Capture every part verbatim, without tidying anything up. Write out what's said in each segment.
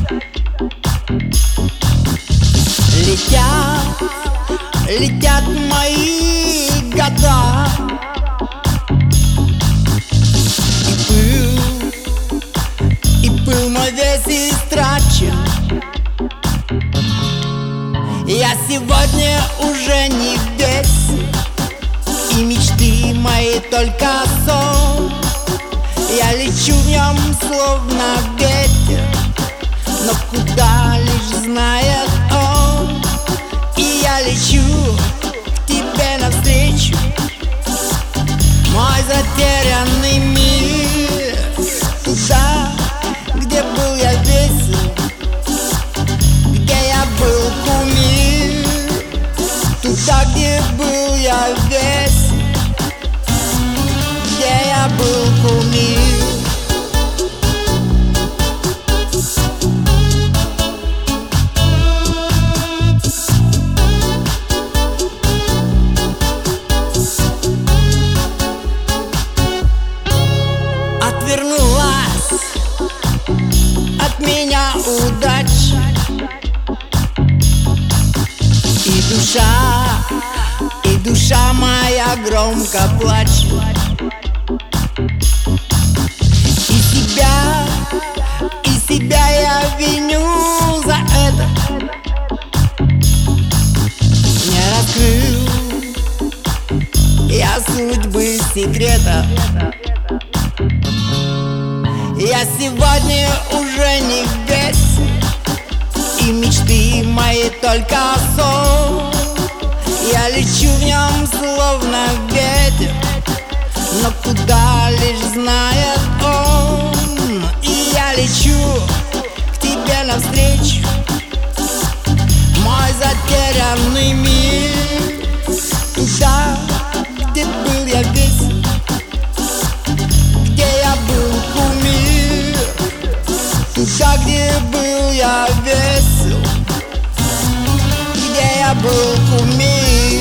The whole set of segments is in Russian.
Летят, летят мои года, и пыл, и пыл мой весь истрачен. Я сегодня уже не весь, и мечты мои только сон. Я лечу в нем словно ветер, но куда лишь знает он. И я лечу к тебе навстречу, мой затерянный мир. Туда, где был я весел, где я был кумир. Туда, где был я весел, где я был кумир. Отвернулась от меня удача, и душа, и душа моя громко плачет. И себя, и себя я виню за это. Не раскрыл я судьбы секрета. Я сегодня уже не весь, и мечты мои только сон. Я лечу в нем словно ветер, но куда лишь знает он. И я лечу к тебе навстречу, мой затерянный мир. Туда, где был я весел, где я был кумир. Туда, где был я весел, где я был кумир.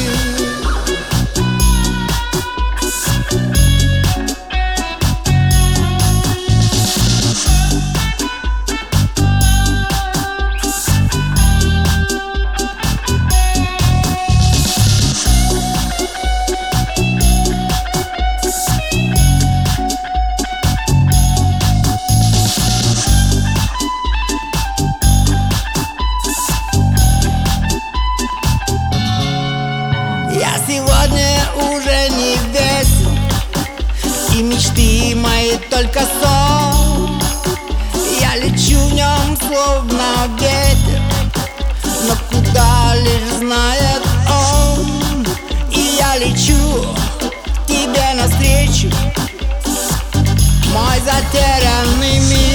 Я сегодня уже не весел, и мечты мои только сон. Я лечу в нем словно ветер, но куда лишь знает он. И я лечу к тебе навстречу, мой затерянный мир.